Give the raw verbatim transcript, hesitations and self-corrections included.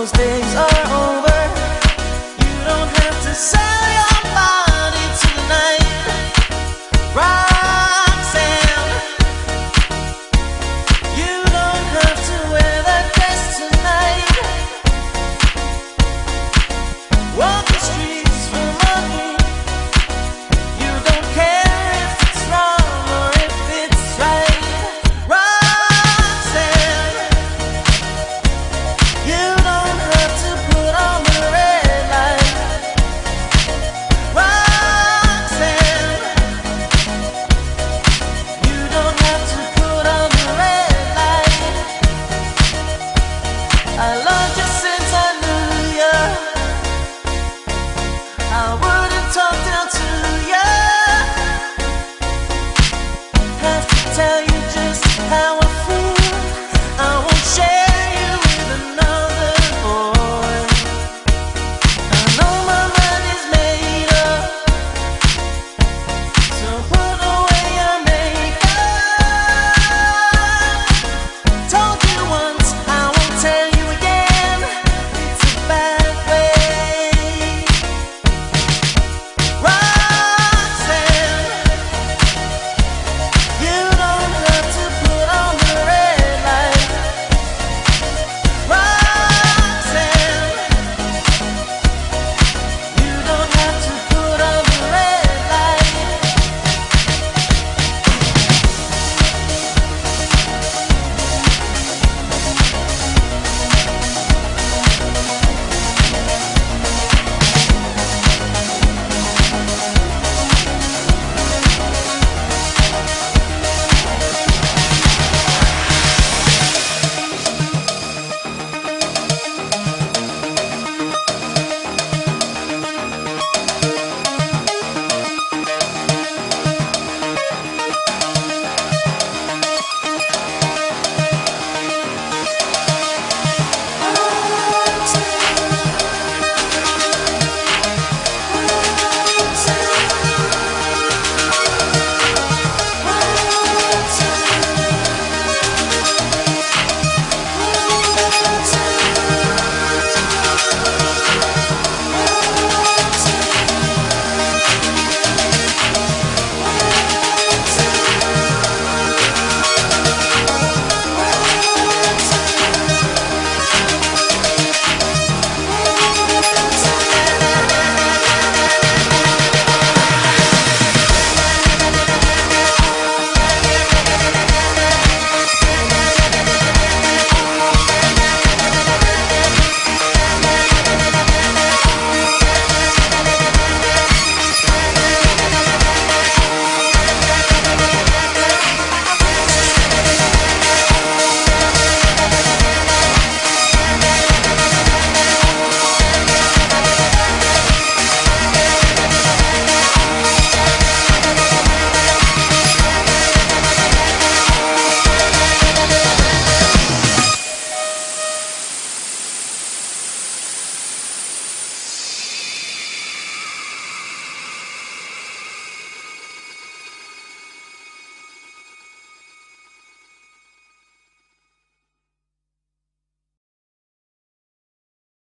those days are over. You don't have to sell your body tonight, Roxanne. You don't have to wear that dress tonight. Walk the streets for money. You don't care if it's wrong or if it's right, Roxanne. You don't have to put on the red light, Roxanne. You don't have to put on the red light. I love